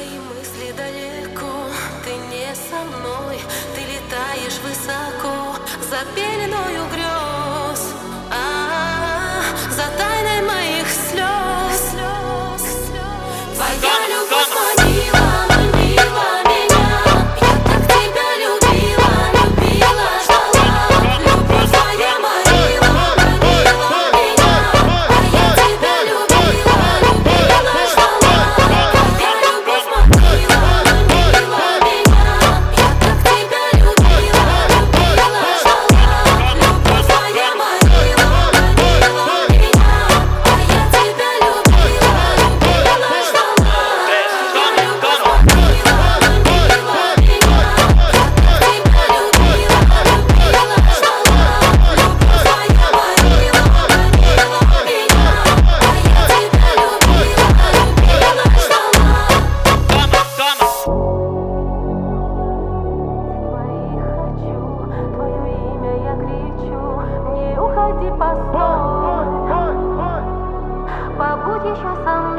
Твои мысли далеко, ты не со мной, ты летаешь высоко за пеленою грез, за тайной моих слез. Твоя любовь манила, манила меня. Я так тебя любила, любила, ждала. Любовь твоя манила, манила меня. А я тебя любила, любила, ждала. Твоя любовь манила, манила меня. Я так тебя любила, любила, ждала. Любовь твоя манила, манила меня. А я тебя любила, любила, ждала. Постой, побудь еще со мной.